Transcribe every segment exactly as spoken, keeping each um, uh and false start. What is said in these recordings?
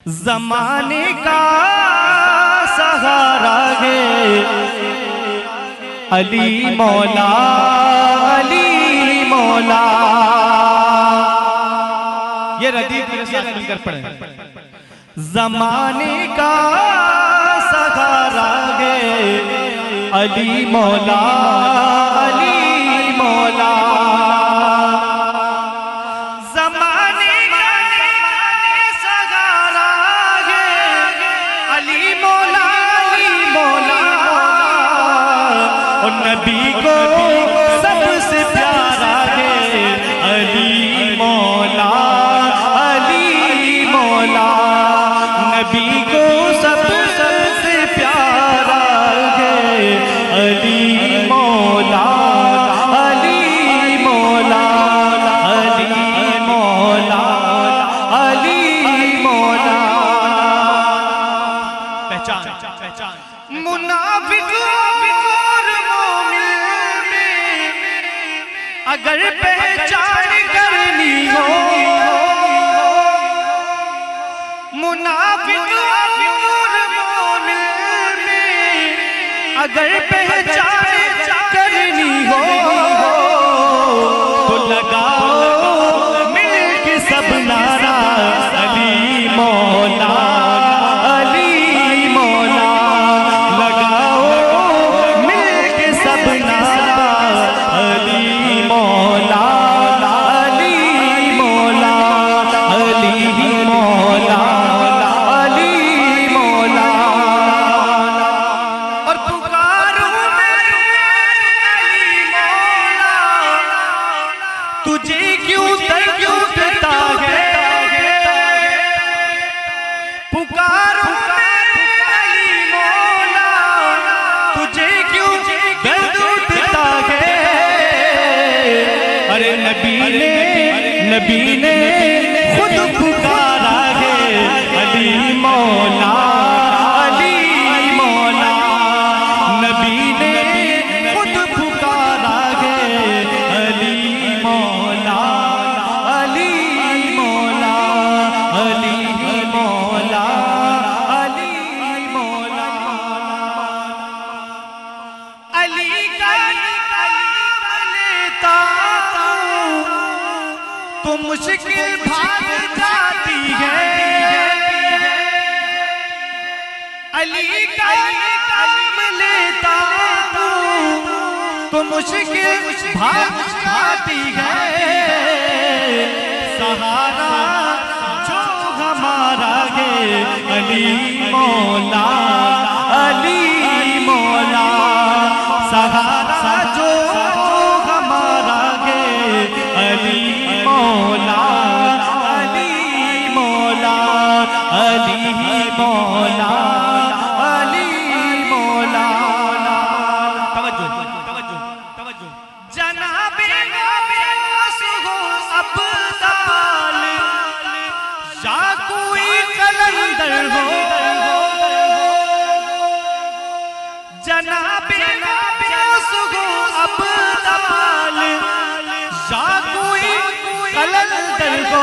जमाने का सहारा है अली मौला, अली मौला। ये रदीफ मेरे साथ मिलकर पढ़े। जमाने का सहारा है अली मौला, अली मौला। नबी को सबसे प्यारा है अली मौला, अली मौला। नबी को सबसे प्यारा है अली मौला, अली मौला, अली मौला, अली मौला। पहचान पहचान मुनाफिक अगर पहचान करनी हो, मुनाफिक और मोमिन में अगर पहचान करनी हो तो लगाओ मिलके सब नारा अली मौला, अली मौला। लगाओ मिलके सब नारा अली मौला, अली मौला, अली मौला, अली मौला। और पुकारूं मैं अली मौला, तुझे क्यों दर्द उठता है। पुकारूं मैं अली मौला, तुझे क्यों दर्द उठता है। अरे नबी ने नबी ने खुद पुकारा है अली मौला, अली मौला। नबी ने खुद पुकारा है अली मौला, अली मौला, अली मौला, अली मौला। अली का तो मुश्किल भाग जाती है। अली का नाम लेता हूँ तो मुश्किल भाग जाती है। सहारा जो हमारा है अली मौला, अली मौला। सहारा जो हमारा है अली मौला, अली मौला, अली मौला, अली मौला। तवज्जो तवज्जो तवज्जो। जनाबे गौस हो अब्दाल या कोई कलंदर हो। जनाबे गौस हो अब्दाल या कोई कलंदर हो।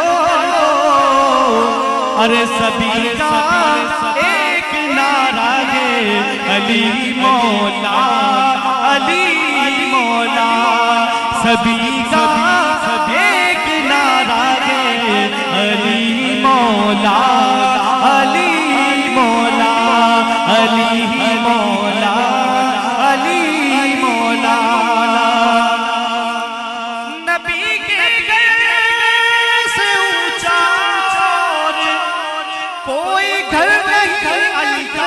अरे सभी का एक नारा है अली मौला, अली मौला। सभी का एक नारा है अली मौला, अली मौला, अली मौला, अली मौला। नबी के घर से ऊंचा और कोई घर नहीं अली का।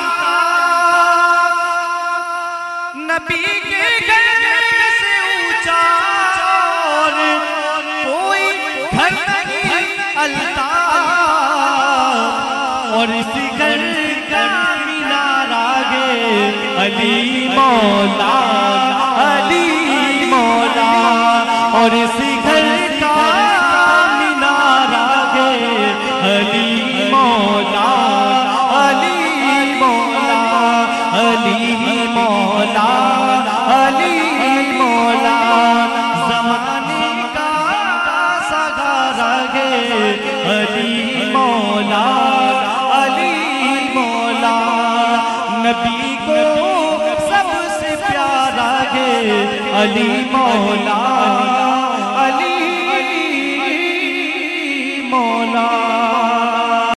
नबी के घर से ऊंचा और कोई घर नहीं अली का। और इसी घर का मीनारा है अली मौला, अली मौला। और इसी घर का मीनारा है अली मौला, अली मौला, अली मौला, अली मौला। जमाने का सहारा है अली मौला। नबी को सबसे प्यारा है अली मौला।